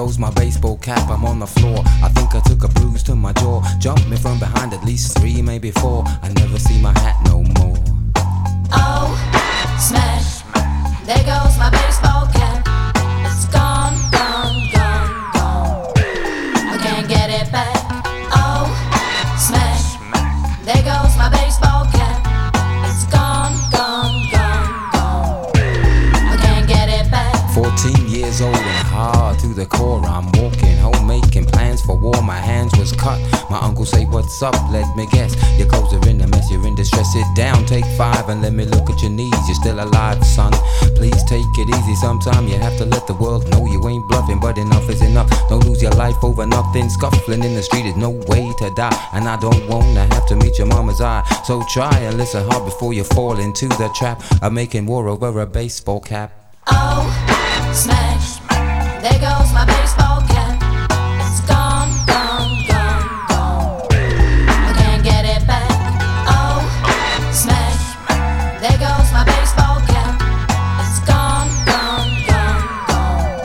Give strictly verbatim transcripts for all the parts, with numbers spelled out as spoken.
goes my baseball cap, I'm on the floor. I think I took a bruise to my jaw. Jumped me from behind at least three, maybe four. I never see my hat no more. Oh, smash, there goes my baseball cap. It's gone, gone, gone, gone. I can't get it back. Oh, smash, there goes my baseball cap. It's gone, gone, gone, gone. I can't get it back. Fourteen years old and hard to the core. I'm walking home making plans for war. My hands was cut. My uncle say, what's up? Let me guess. Your clothes are in a mess, you're in distress. Sit down, take five and let me look at your knees. You're still alive, son. Please take it easy. Sometime you have to let the world know you ain't bluffing, but enough is enough. Don't lose your life over nothing. Scuffling in the street is no way to die, and I don't wanna have to meet your mama's eye. So try and listen hard before you fall into the trap of making war over a baseball cap. Oh, smash, there goes my baseball cap. It's gone, gone, gone, gone. I can't get it back. Oh, smash, there goes my baseball cap. It's gone, gone, gone, gone.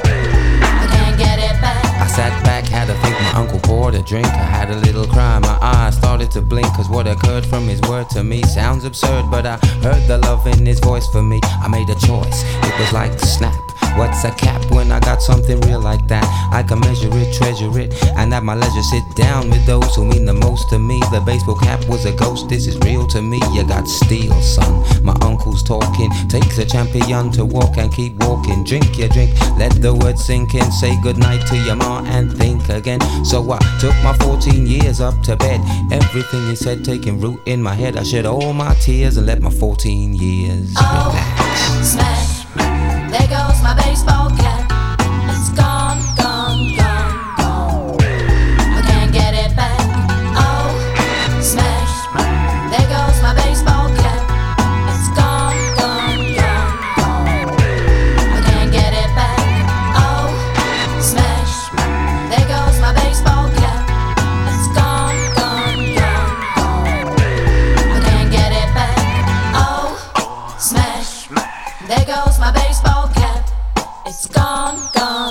I can't get it back. I sat back, had to think. My uncle poured a drink. I had a little cry, my eyes started to blink, cause what occurred from his word to me sounds absurd, but I heard the love in his voice for me. I made a choice, it was like snap. What's a cap when I got something real like that? I can measure it, treasure it, and at my leisure sit down with those who mean the most to me. The baseball cap was a ghost, this is real to me. You got steel, son, my uncle's talking. Takes a champion to walk and keep walking. Drink your drink, let the words sink in. Say goodnight to your ma and think again. So I took my fourteen years up to bed. Everything he said taking root in my head. I shed all my tears and let my fourteen years oh, relax. Smash, there goes my baseball cap. It's gone, gone, gone, gone. I can't get it back. Oh, smash, there goes my baseball cap. It's gone, gone, gone, gone. I can't get it back. Oh, smash, there goes my baseball cap. It's gone, gone, gone, gone. I can't get it back. Oh, smash, there goes my baseball cap. It's gone, gone.